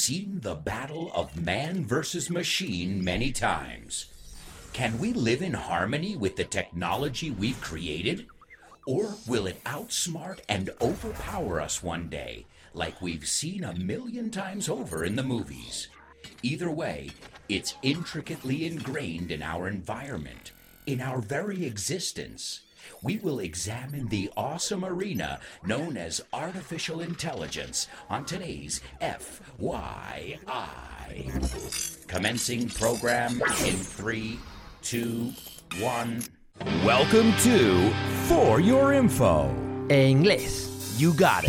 seen the battle of man versus machine many times. Can we live in harmony with the technology we've created? Or will it outsmart and overpower us one day, like we've seen a million times over in the movies? Either way, it's intricately ingrained in our environment, in our very existence. We will examine the awesome arena known as artificial intelligence on today's FYI. Commencing program in 3, 2, 1. Welcome to For Your Info. En inglés. You got it.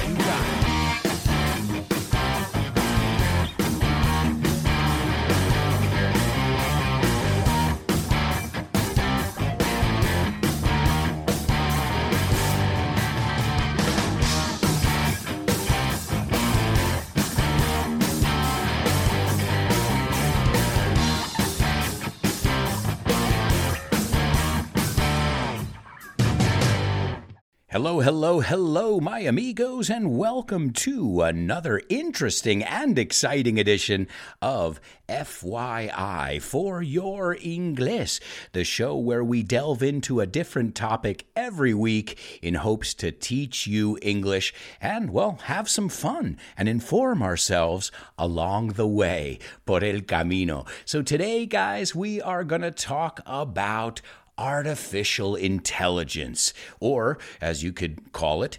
Hello, my amigos, and welcome to another interesting and exciting edition of FYI For Your Inglés, the show where we delve into a different topic every week in hopes to teach you English and, well, have some fun and inform ourselves along the way, por el camino. So today, guys, we are going to talk about artificial intelligence, or as you could call it,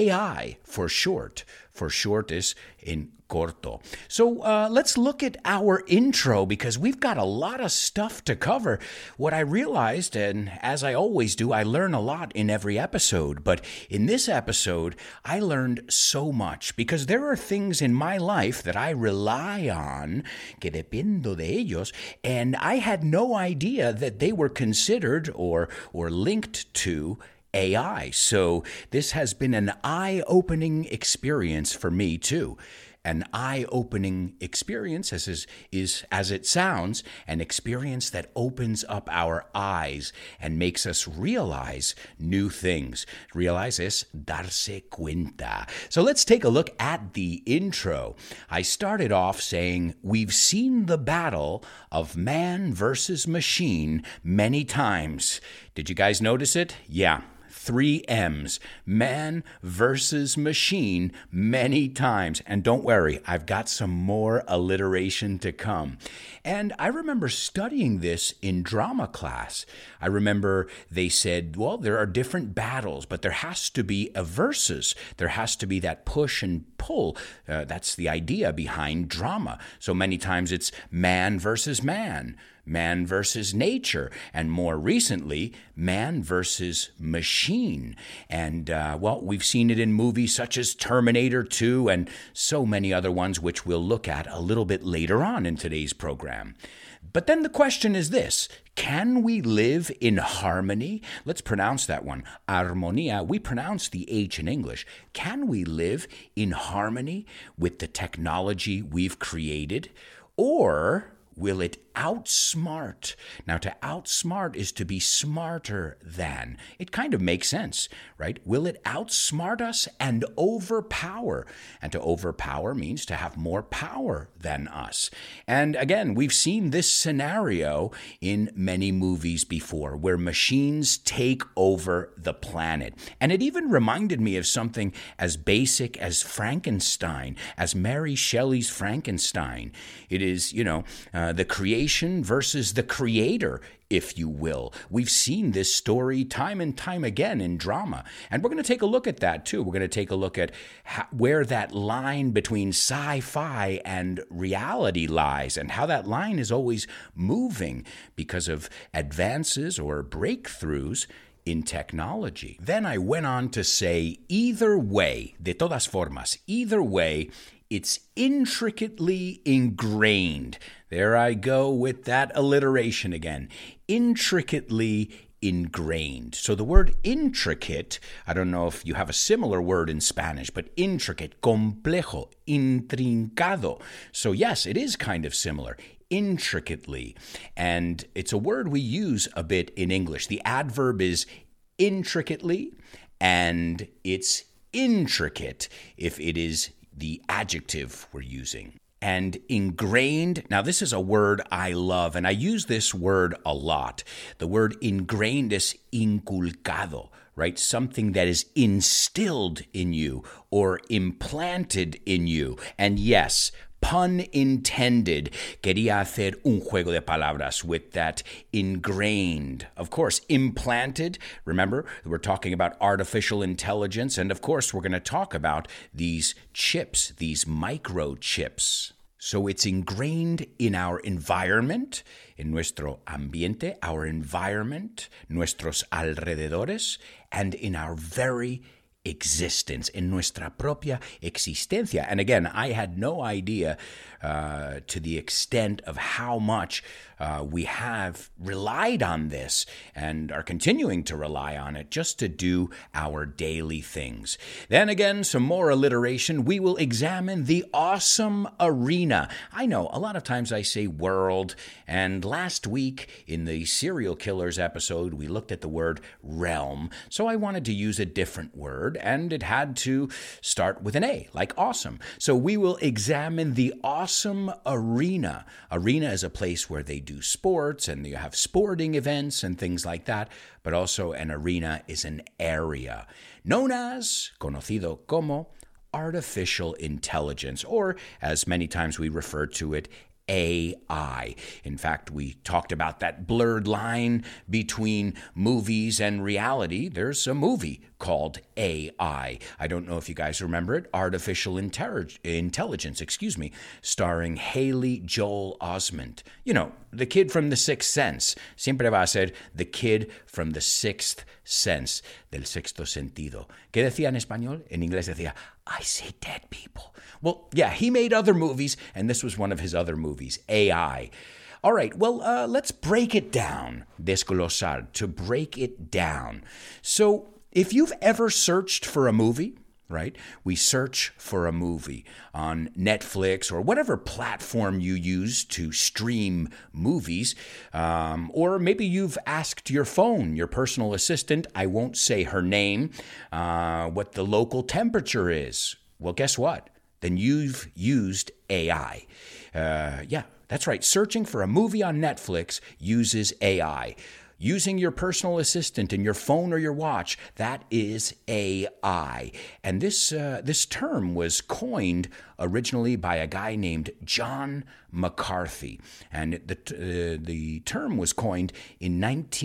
AI for short. For short is in corto. So let's look at our intro because we've got a lot of stuff to cover. What I realized, and as I always do, I learn a lot in every episode, but in this episode, I learned so much because there are things in my life that I rely on, que dependo de ellos, and I had no idea that they were considered or linked to AI. So this has been an eye-opening experience for me too. An eye-opening experience, is as it sounds, an experience that opens up our eyes and makes us realize new things. Realize es darse cuenta. So let's take a look at the intro. I started off saying, we've seen the battle of man versus machine many times. Did you guys notice it? Yeah. 3 M's, man versus machine, many times. And don't worry, I've got some more alliteration to come. And I remember studying this in drama class. I remember they said, well, there are different battles, but there has to be a versus. There has to be that push and pull. That's the idea behind drama. So many times it's man versus man versus nature, and more recently, man versus machine. And, well, we've seen it in movies such as Terminator 2 and so many other ones, which we'll look at a little bit later on in today's program. But then the question is this: can we live in harmony? Let's pronounce that one. Armonía. We pronounce the H in English. Can we live in harmony with the technology we've created? Or will it outsmart? Now, to outsmart is to be smarter than. It kind of makes sense, right? Will it outsmart us and overpower? And to overpower means to have more power than us. And again, we've seen this scenario in many movies before where machines take over the planet. And it even reminded me of something as basic as Frankenstein, as Mary Shelley's Frankenstein. It is, the creation versus the creator, if you will. We've seen this story time and time again in drama, and we're going to take a look at that too. We're going to take a look at where that line between sci-fi and reality lies and how that line is always moving because of advances or breakthroughs in technology. Then I went on to say, either way, de todas formas, either way, it's intricately ingrained. There I go with that alliteration again. Intricately ingrained. So the word intricate, I don't know if you have a similar word in Spanish, but intricate, complejo, intrincado. So yes, it is kind of similar. Intricately. And it's a word we use a bit in English. The adverb is intricately, and it's intricate if it is the adjective we're using. And ingrained, now this is a word I love, and I use this word a lot. The word ingrained is inculcado, right? Something that is instilled in you or implanted in you. And yes, pun intended, quería hacer un juego de palabras with that ingrained. Of course, implanted, remember, we're talking about artificial intelligence, and of course, we're going to talk about these chips, these microchips. So it's ingrained in our environment, en nuestro ambiente, our environment, nuestros alrededores, and in our very existence, en nuestra propia existencia. And again, I had no idea to the extent of how much we have relied on this and are continuing to rely on it just to do our daily things. Then again, some more alliteration. We will examine the awesome arena. I know, a lot of times I say world, and last week in the serial killers episode, we looked at the word realm, so I wanted to use a different word, and it had to start with an A, like awesome. So we will examine the awesome arena. Arena is a place where they do sports and you have sporting events and things like that, but also an arena is an area known as, conocido como, artificial intelligence, or as many times we refer to it, AI. In fact, we talked about that blurred line between movies and reality. There's a movie called AI. I don't know if you guys remember it. Artificial Intelligence, starring Haley Joel Osment. You know, the kid from The Sixth Sense. Siempre va a ser the kid from The Sixth Sense, del sexto sentido. ¿Qué decía en español? En inglés decía, I see dead people. Well, yeah, he made other movies, and this was one of his other movies, AI. All right, well, let's break it down, desglosar, to break it down. So if you've ever searched for a movie, right? We search for a movie on Netflix or whatever platform you use to stream movies. Or maybe you've asked your phone, your personal assistant, I won't say her name, what the local temperature is. Well, guess what? Then you've used AI. Yeah, that's right. Searching for a movie on Netflix uses AI. Using your personal assistant in your phone or your watch, that is AI. And this term was coined originally by a guy named John McCarthy. And the term was coined in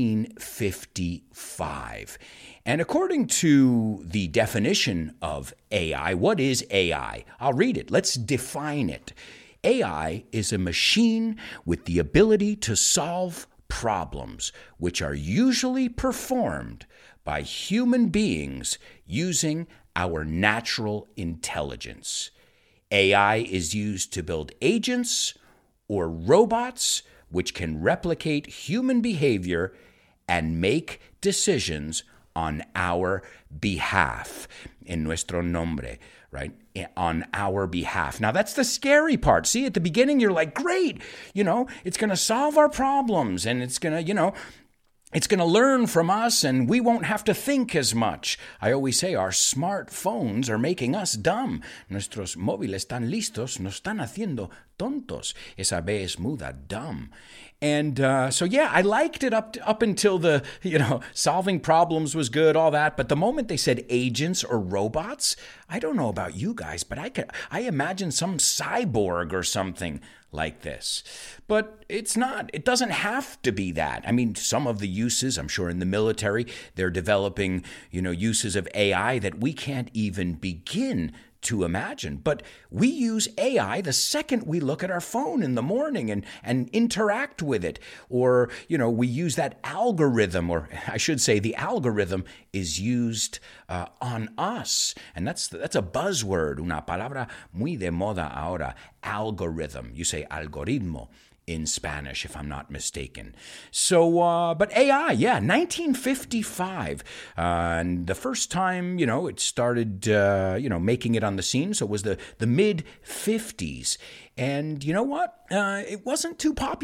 1955. And according to the definition of AI, what is AI? I'll read it. Let's define it. AI is a machine with the ability to solve problems, which are usually performed by human beings using our natural intelligence. AI is used to build agents or robots which can replicate human behavior and make decisions on our behalf, en nuestro nombre, right? On our behalf. Now, that's the scary part. See, at the beginning, you're like, great, it's going to solve our problems and it's going to, it's going to learn from us and we won't have to think as much. I always say our smartphones are making us dumb. Nuestros móviles tan listos nos están haciendo tontos. Esa B es muda, dumb. And so, yeah, I liked it up until the, solving problems was good, all that. But the moment they said agents or robots, I don't know about you guys, but I imagine some cyborg or something like this. But it's not. It doesn't have to be that. I mean, some of the uses, I'm sure in the military, they're developing, uses of AI that we can't even begin to imagine. But we use AI the second we look at our phone in the morning and interact with it. Or, we use that algorithm, or I should say the algorithm is used on us. And that's a buzzword, una palabra muy de moda ahora, algorithm. You say algoritmo in Spanish, if I'm not mistaken. So, but AI, 1955. And the first time, it started, making it on the scene. So it was the mid-50s. And you know what? It wasn't too popular.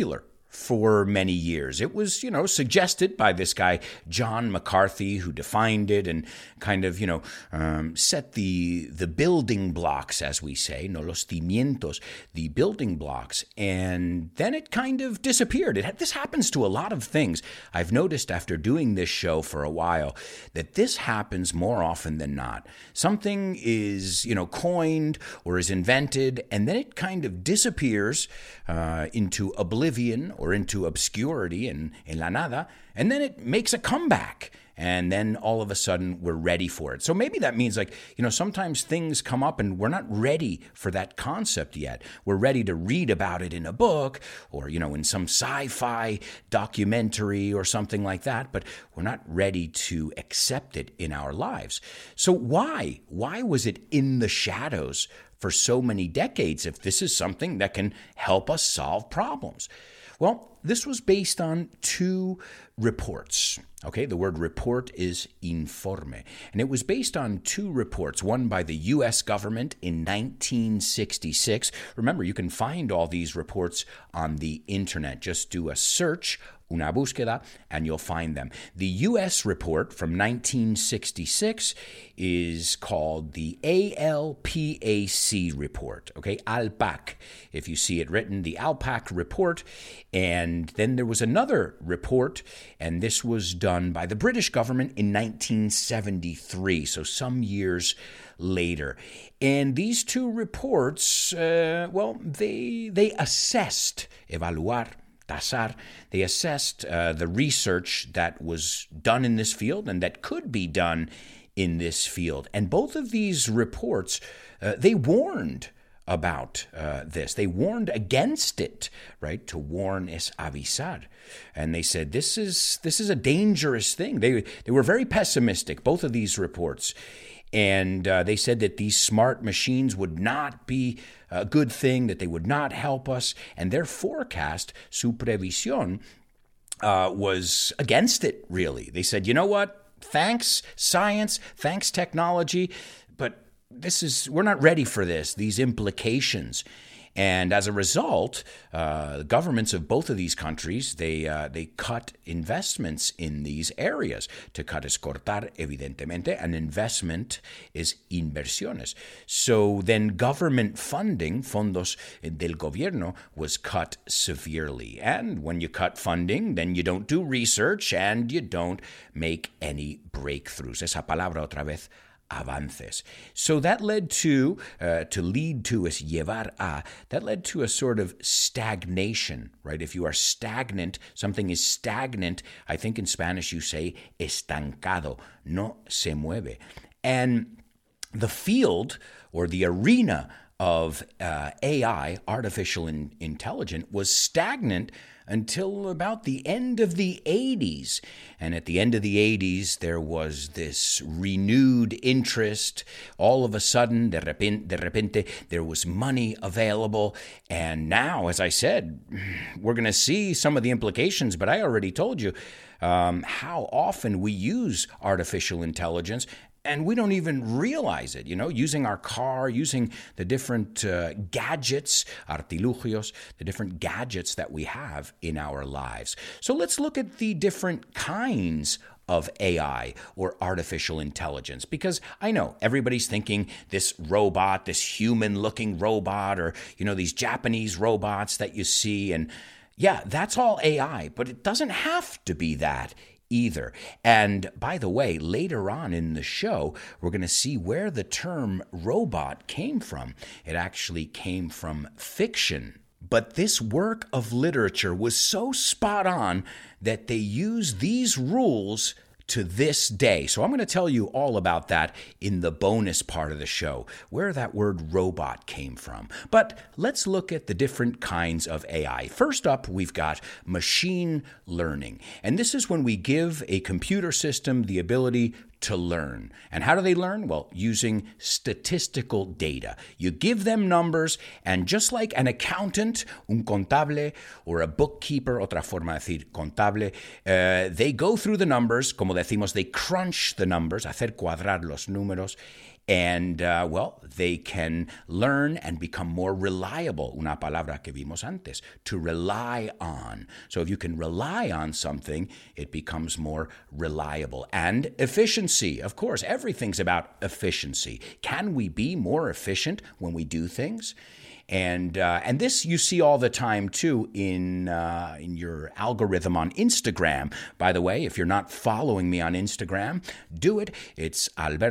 for many years. It was, suggested by this guy, John McCarthy, who defined it and kind of, set the building blocks, as we say, no los cimientos, the building blocks. And then it kind of disappeared. This happens to a lot of things. I've noticed after doing this show for a while that this happens more often than not. Something is, coined or is invented, and then it kind of disappears into oblivion or into obscurity en la nada, and then it makes a comeback. And then all of a sudden we're ready for it. So maybe that means sometimes things come up and we're not ready for that concept yet. We're ready to read about it in a book or, in some sci-fi documentary or something like that, but we're not ready to accept it in our lives. So why? Why was it in the shadows for so many decades if this is something that can help us solve problems? Well, this was based on two reports. Okay, the word report is informe. And it was based on two reports, one by the U.S. government in 1966. Remember, you can find all these reports on the internet. Just do a search, una búsqueda, and you'll find them. The U.S. report from 1966 is called the ALPAC report, okay? ALPAC, if you see it written, the ALPAC report. And then there was another report, and this was done by the British government in 1973, so some years later. And these two reports, they assessed, evaluar, tasar, they assessed the research that was done in this field and that could be done in this field. And both of these reports, they warned about this. They warned against it, right? To warn es avisar. And they said, this is a dangerous thing. They were very pessimistic, both of these reports. And they said that these smart machines would not be a good thing, that they would not help us. And their forecast, su previsión, was against it, really. They said, you know what? Thanks, science, thanks, technology, but we're not ready for these implications. And as a result, governments of both of these countries, they cut investments in these areas. To cut es cortar, evidentemente. An investment is inversiones. So then government funding, fondos del gobierno, was cut severely. And when you cut funding, then you don't do research and you don't make any breakthroughs. Esa palabra otra vez, avances. So that led to lead to is llevar a, that led to a sort of stagnation, right? If you are stagnant, something is stagnant, I think in Spanish you say estancado, no se mueve. And the field or the arena of AI, artificial intelligence, was stagnant until about the end of the 80s. And at the end of the 80s, there was this renewed interest. All of a sudden, de repente, there was money available. And now, as I said, we're going to see some of the implications, but I already told you how often we use artificial intelligence and we don't even realize it, using our car, using the different gadgets, artilugios, the different gadgets that we have in our lives. So let's look at the different kinds of AI or artificial intelligence, because I know everybody's thinking this robot, this human-looking robot, or, these Japanese robots that you see, and yeah, that's all AI, but it doesn't have to be that either. And by the way, later on in the show, we're going to see where the term robot came from. It actually came from fiction. But this work of literature was so spot on that they use these rules to this day. So I'm going to tell you all about that in the bonus part of the show, where that word robot came from. But let's look at the different kinds of AI. First up, we've got machine learning. And this is when we give a computer system the ability to learn. And how do they learn? Well, using statistical data. You give them numbers, and just like an accountant, un contable, or a bookkeeper, otra forma de decir contable, they go through the numbers, como decimos, they crunch the numbers, hacer cuadrar los números, And, they can learn and become more reliable. Una palabra que vimos antes, to rely on. So if you can rely on something, it becomes more reliable. And efficiency, of course, everything's about efficiency. Can we be more efficient when we do things? And this you see all the time too in your algorithm on Instagram. By the way, if you're not following me on Instagram, do it. It's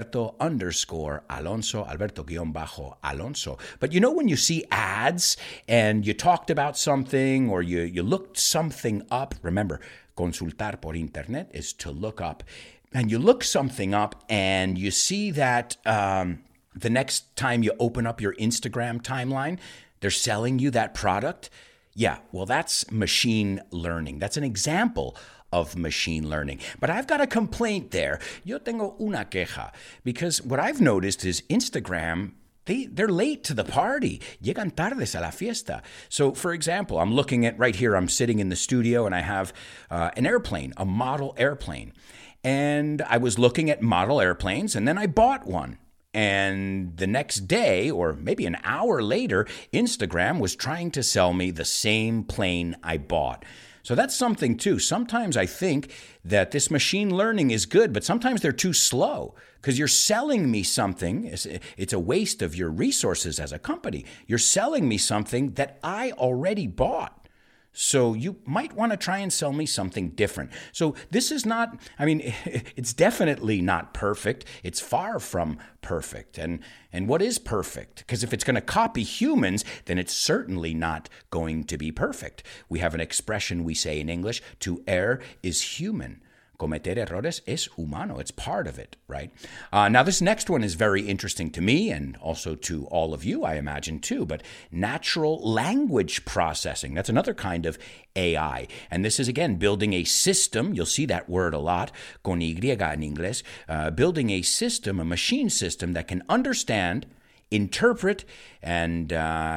Alberto_Alonso, Alberto_Alonso. But you know when you see ads and you talked about something or you looked something up, remember, consultar por internet is to look up. And you look something up and you see that the next time you open up your Instagram timeline, they're selling you that product. Yeah, well, that's machine learning. That's an example of machine learning. But I've got a complaint there. Yo tengo una queja. Because what I've noticed is Instagram, they're late to the party. Llegan tardes a la fiesta. So, for example, I'm looking at right here, I'm sitting in the studio and I have an airplane, a model airplane. And I was looking at model airplanes and then I bought one. And the next day, or maybe an hour later, Instagram was trying to sell me the same plane I bought. So that's something too. Sometimes I think that this machine learning is good, but sometimes they're too slow because you're selling me something. It's a waste of your resources as a company. You're selling me something that I already bought. So you might want to try and sell me something different. So this is not, it's definitely not perfect. It's far from perfect. And what is perfect? Because if it's going to copy humans, then it's certainly not going to be perfect. We have an expression we say in English, to err is human. Cometer errores es humano. It's part of it, right? Now, this next one is very interesting to me and also to all of you, I imagine, too. But natural language processing, that's another kind of AI. And this is, again, building a system. You'll see that word a lot, con Y in English. Building a system, a machine system that can understand, interpret, and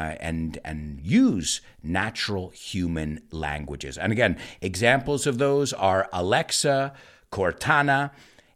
use natural human languages. And again, examples of those are Alexa, Cortana,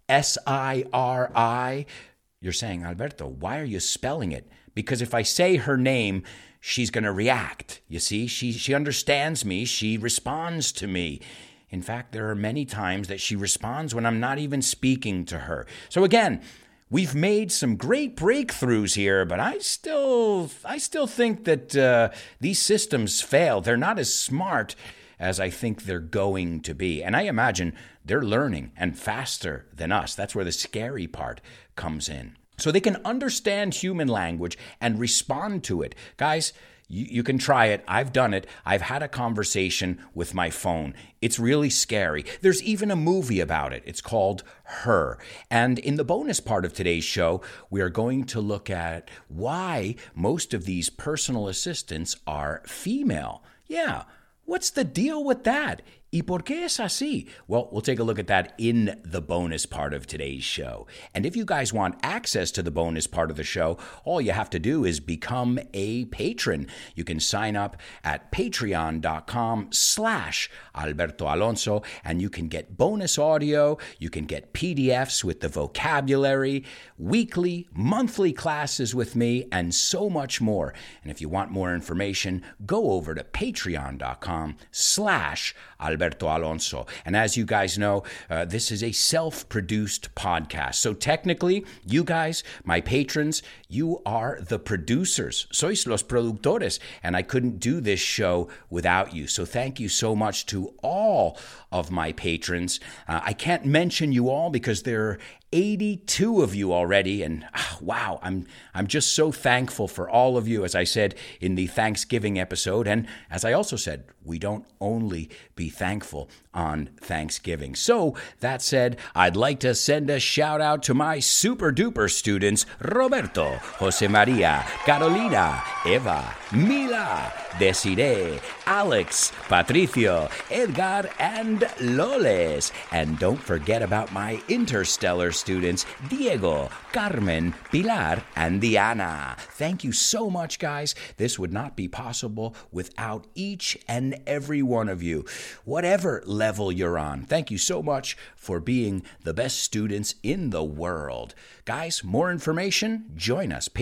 Siri. You're saying, Alberto, why are you spelling it? Because if I say her name, she's going to react. You see, she understands me. She responds to me. In fact, there are many times that she responds when I'm not even speaking to her. So again, we've made some great breakthroughs here, but I still think that these systems fail. They're not as smart as I think they're going to be. And I imagine they're learning and faster than us. That's where the scary part comes in. So they can understand human language and respond to it. Guys, you can try it. I've done it. I've had a conversation with my phone. It's really scary. There's even a movie about it. It's called Her. And in the bonus part of today's show, we are going to look at why most of these personal assistants are female. Yeah, what's the deal with that? ¿Y por qué es así? Well, we'll take a look at that in the bonus part of today's show. And if you guys want access to the bonus part of the show, all you have to do is become a patron. You can sign up at patreon.com/Alberto Alonso, and you can get bonus audio, you can get PDFs with the vocabulary, weekly, monthly classes with me, and so much more. And if you want more information, go over to patreon.com/Alberto Alonso. And as you guys know, this is a self-produced podcast. So technically, you guys, my patrons, you are the producers. Sois los productores. And I couldn't do this show without you. So thank you so much to all of my patrons. I can't mention you all because there are 82 of you already, and wow, I'm just so thankful for all of you, as I said in the Thanksgiving episode, and as I also said, we don't only be thankful on Thanksgiving. So, that said, I'd like to send a shout out to my super duper students, Roberto, Jose Maria, Carolina, Eva, Mila, Desiree, Alex, Patricio, Edgar, and Loles. And don't forget about my interstellar students, Diego, Carmen, Pilar, and Diana. Thank you so much, guys. This would not be possible without each and every one of you. What whatever level you're on. Thank you so much for being the best students in the world. Guys, more information, join us,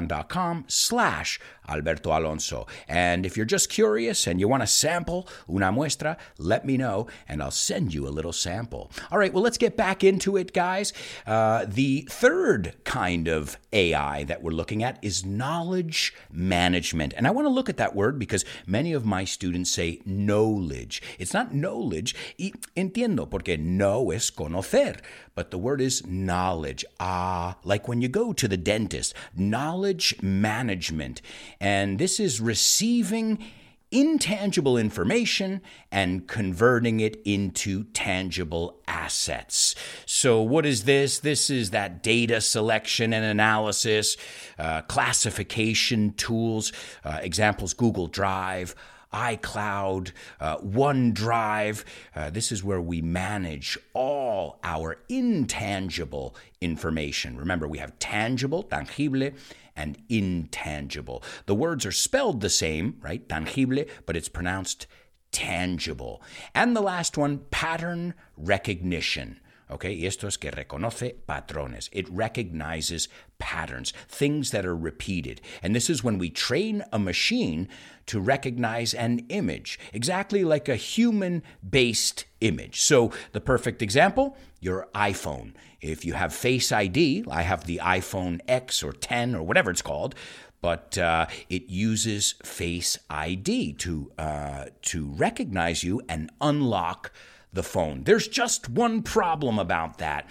patreon.com/Alberto Alonso. And if you're just curious and you want to sample una muestra, let me know and I'll send you a little sample. All right, well, let's get back into it, guys. The third kind of AI that we're looking at is knowledge management. And I want to look at that word because many of my students say knowledge. It's not knowledge. Y entiendo, porque know es conocer. But the word is knowledge. Like when you go to the dentist, knowledge management. And this is receiving intangible information and converting it into tangible assets. So what is this? This is that data selection and analysis, classification tools, examples, Google Drive, iCloud, OneDrive. This is where we manage all our intangible information. Remember, we have tangible, tangible, and intangible. The words are spelled the same, right? Tangible, but it's pronounced tangible. And the last one, pattern recognition. Okay, esto es que reconoce patrones. It recognizes patterns, things that are repeated. And this is when we train a machine to recognize an image, exactly like a human-based image. So the perfect example, your iPhone. If you have Face ID, I have the iPhone X or 10 or whatever it's called, but it uses Face ID to recognize you and unlock the phone. There's just one problem about that.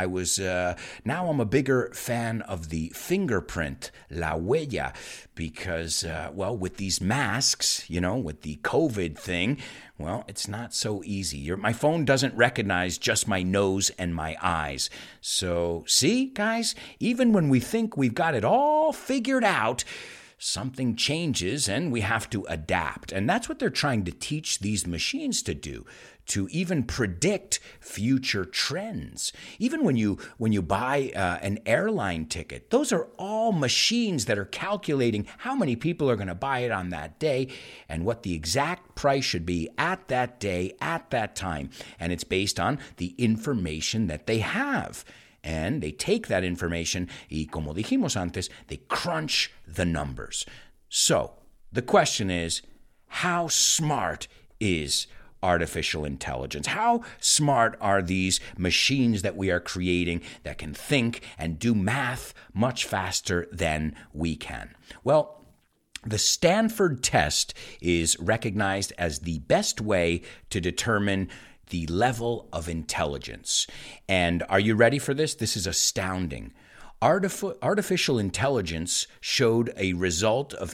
Now I'm a bigger fan of the fingerprint, la huella, because, with these masks, with the COVID thing, it's not so easy. My phone doesn't recognize just my nose and my eyes. So, see, guys, even when we think we've got it all figured out, something changes and we have to adapt. And that's what they're trying to teach these machines to do, to even predict future trends. Even when you buy an airline ticket, those are all machines that are calculating how many people are going to buy it on that day and what the exact price should be at that day, at that time. And it's based on the information that they have. And they take that information y, como dijimos antes, they crunch the numbers. So the question is, how smart is artificial intelligence? How smart are these machines that we are creating that can think and do math much faster than we can? Well, the Stanford test is recognized as the best way to determine the level of intelligence. And are you ready for this? This is astounding. Artificial intelligence showed a result of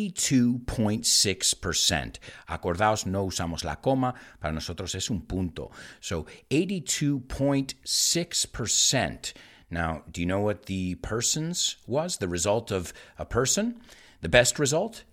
82.6%. Acordaos, no usamos la coma, para nosotros es un punto. So 82.6%. Now, do you know what the person's was? The result of a person? The best result?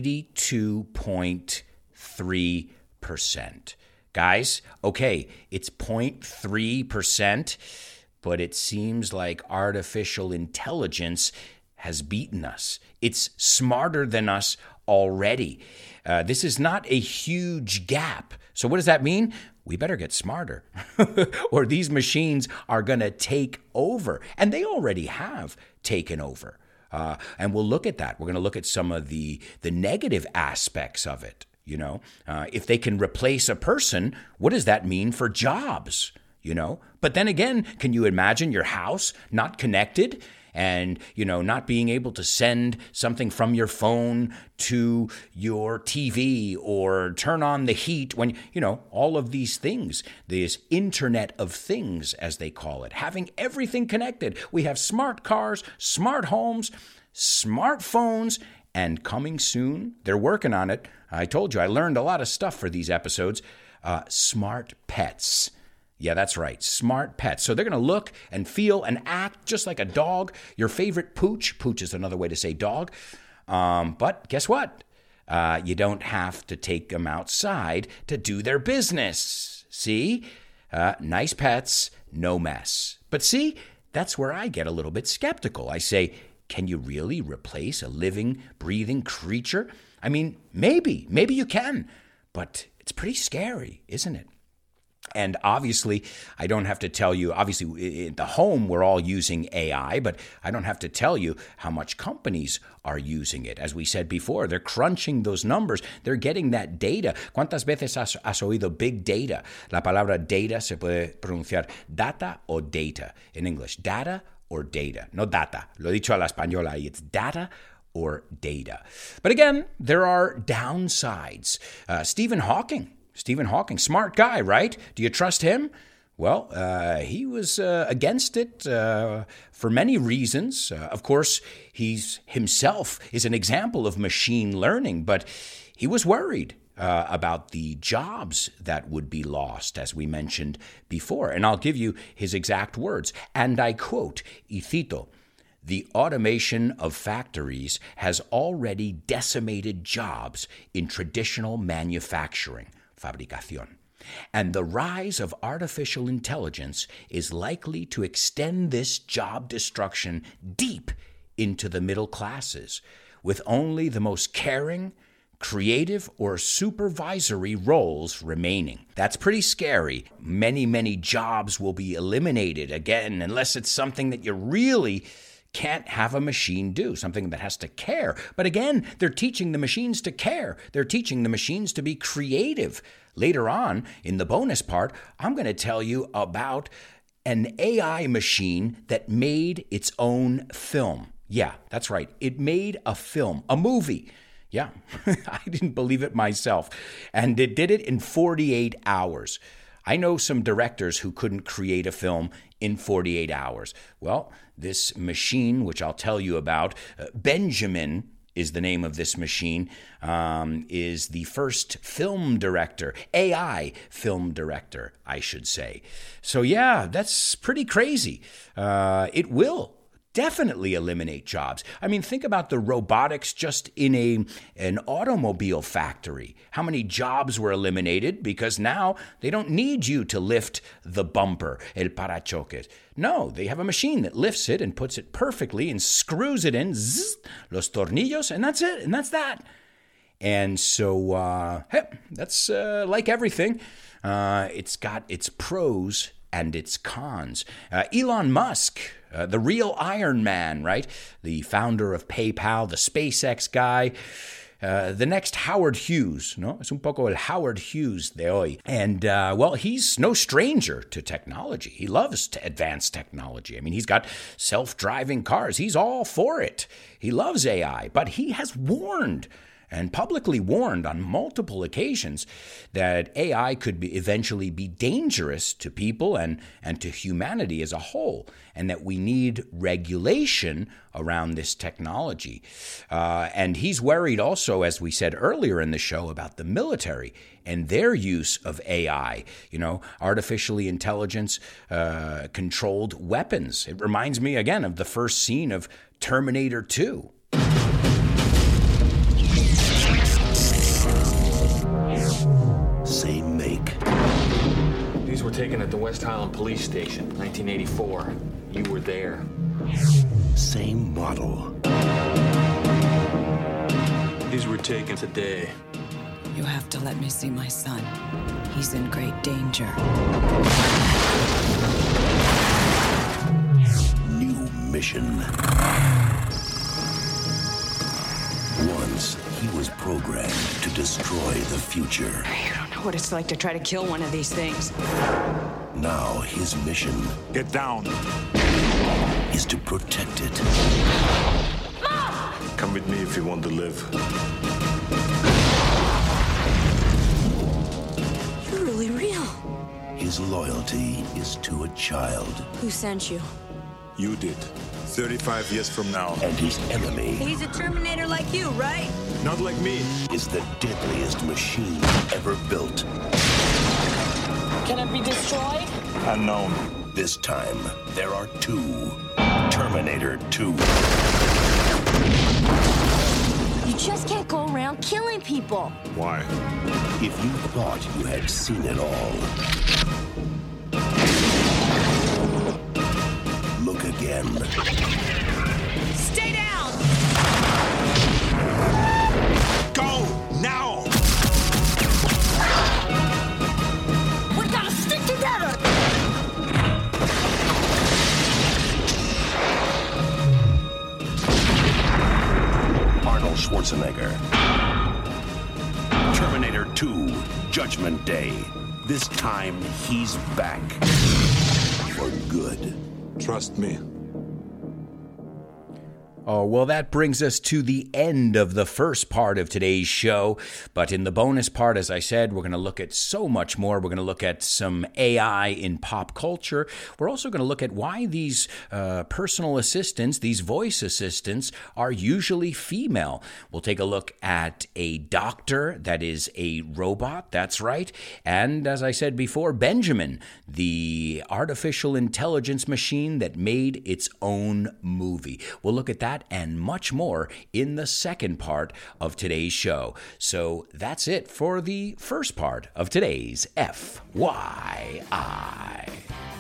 82.3%. Guys, okay, it's 0.3%, but it seems like artificial intelligence has beaten us. It's smarter than us already. This is not a huge gap. So what does that mean? We better get smarter, or these machines are going to take over, and they already have taken over. And we'll look at that. We're going to look at some of the negative aspects of it. If they can replace a person, what does that mean for jobs? But then again, can you imagine your house not connected and, not being able to send something from your phone to your TV or turn on the heat when, all of these things, this Internet of Things, as they call it, having everything connected. We have smart cars, smart homes, smartphones, and coming soon, they're working on it. I told you, I learned a lot of stuff for these episodes. Smart pets. Yeah, that's right. Smart pets. So they're going to look and feel and act just like a dog. Your favorite pooch. Pooch is another way to say dog. But guess what? You don't have to take them outside to do their business. See? Nice pets, no mess. But see, that's where I get a little bit skeptical. I say, can you really replace a living, breathing creature? I mean, maybe you can, but It's pretty scary, isn't it? And obviously, I don't have to tell you, obviously, in the home, we're all using AI, but I don't have to tell you how much companies are using it. As we said before, they're crunching those numbers. They're getting that data. ¿Cuántas veces has oído big data? La palabra data se puede pronunciar data o data in English. Data or data. No data. Lo he dicho a la española ahí. It's data or data. But again, there are downsides. Stephen Hawking, smart guy, right? Do you trust him? Well, he was against it for many reasons. Of course, he's himself is an example of machine learning, but he was worried about the jobs that would be lost, as we mentioned before. And I'll give you his exact words. And I quote, y cito, "The automation of factories has already decimated jobs in traditional manufacturing." Fabricación. And the rise of artificial intelligence is likely to extend this job destruction deep into the middle classes, with only the most caring, creative, or supervisory roles remaining. That's pretty scary. Many jobs will be eliminated, again, unless it's something that you really can't have a machine do, something that has to care. But again, they're teaching the machines to care. They're teaching the machines to be creative. Later on, in the bonus part, I'm going to tell you about an AI machine that made its own film. Yeah, that's right. It made a film, a movie. Yeah, I didn't believe it myself. And it did it in 48 hours. I know some directors who couldn't create a film in 48 hours. Well, this machine, which I'll tell you about, Benjamin is the name of this machine, is the first film director, AI film director, I should say. So yeah, that's pretty crazy. It will definitely eliminate jobs. I mean, think about the robotics just in an automobile factory. How many jobs were eliminated because now they don't need you to lift the bumper, el parachoques. No, they have a machine that lifts it and puts it perfectly and screws it in, zzz, los tornillos, and that's it, and that's that. And so, that's like everything. It's got its pros and its cons. Elon Musk, the real Iron Man, right? The founder of PayPal, the SpaceX guy, the next Howard Hughes, ¿no? Es un poco el Howard Hughes de hoy. And, well, he's no stranger to technology. He loves advanced technology. I mean, he's got self-driving cars. He's all for it. He loves AI, but he has warned and publicly warned on multiple occasions that AI could eventually be dangerous to people and to humanity as a whole, and that we need regulation around this technology. And he's worried also, as we said earlier in the show, about the military and their use of AI, artificially intelligence controlled weapons. It reminds me again of the first scene of Terminator 2. Same make. These were taken at the West Highland Police Station, 1984. You were there. Same model. These were taken today. You have to let me see my son. He's in great danger. New mission. Once, he was programmed to destroy the future. You don't know what it's like to try to kill one of these things. Now, his mission... Get down. ...is to protect it. Mom! Come with me if you want to live. You're really real. His loyalty is to a child. Who sent you? You did. 35 years from now. And his enemy... He's a Terminator like you, right? Not like me. ...is the deadliest machine ever built. Can it be destroyed? Unknown. This time, there are two. Terminator 2. You just can't go around killing people. Why? If you thought you had seen it all... Look again. Stay down! Go! Now! Schwarzenegger. Terminator 2, Judgment Day. This time, he's back. For good. Trust me. Oh, well, that brings us to the end of the first part of today's show. But in the bonus part, as I said, we're going to look at so much more. We're going to look at some AI in pop culture. We're also going to look at why these personal assistants, these voice assistants, are usually female. We'll take a look at a doctor that is a robot. That's right. And as I said before, Benjamin, the artificial intelligence machine that made its own movie. We'll look at that and much more in the second part of today's show. So that's it for the first part of today's FYI.